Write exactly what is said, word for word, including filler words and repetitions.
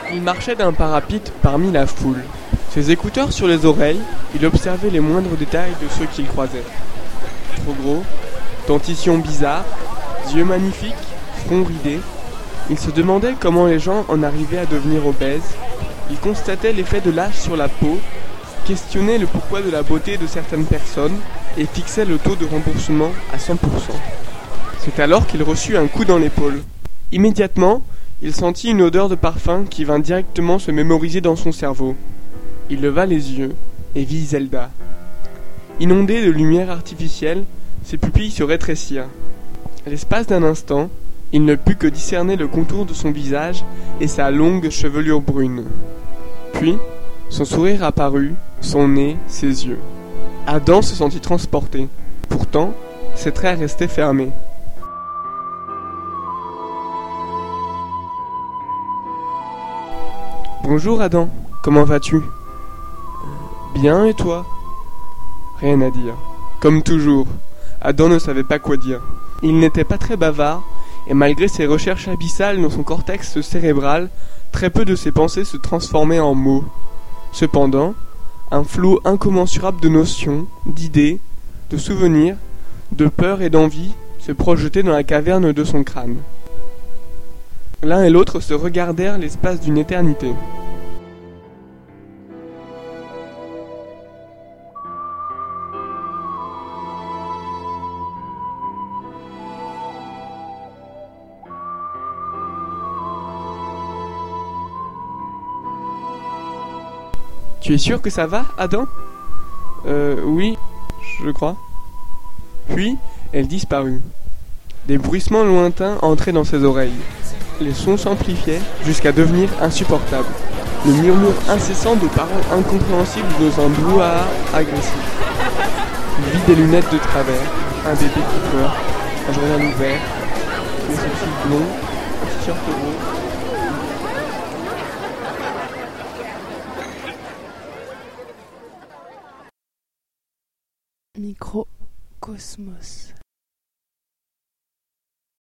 Il marchait d'un pas rapide parmi la foule. Ses écouteurs sur les oreilles, il observait les moindres détails de ceux qu'il croisait. Trop gros, dentition bizarre, yeux magnifiques, front ridé. Il se demandait comment les gens en arrivaient à devenir obèses. Il constatait l'effet de l'âge sur la peau, questionnait le pourquoi de la beauté de certaines personnes et fixait le taux de remboursement à cent pour cent. C'est alors qu'il reçut un coup dans l'épaule. Immédiatement, il sentit une odeur de parfum qui vint directement se mémoriser dans son cerveau. Il leva les yeux et vit Zelda. Inondée de lumière artificielle, ses pupilles se rétrécirent. À l'espace d'un instant, il ne put que discerner le contour de son visage et sa longue chevelure brune. Puis, son sourire apparut, son nez, ses yeux. Adam se sentit transporté. Pourtant, ses traits restaient fermés. Bonjour Adam, comment vas-tu ? Bien et toi ? Rien à dire. Comme toujours, Adam ne savait pas quoi dire. Il n'était pas très bavard, et malgré ses recherches abyssales dans son cortex cérébral, très peu de ses pensées se transformaient en mots. Cependant, un flot incommensurable de notions, d'idées, de souvenirs, de peur et d'envie se projetait dans la caverne de son crâne. L'un et l'autre se regardèrent l'espace d'une éternité. Tu es sûr que ça va, Adam ? Euh, oui, je crois. Puis, elle disparut. Des bruissements lointains entraient dans ses oreilles. Les sons s'amplifiaient jusqu'à devenir insupportables. Le murmure incessant de paroles incompréhensibles dans un brouhaha agressif. Il vit des lunettes de travers, un bébé qui pleure, un journal ouvert, des sourcils blonds, un t-shirt rose. Microcosmos.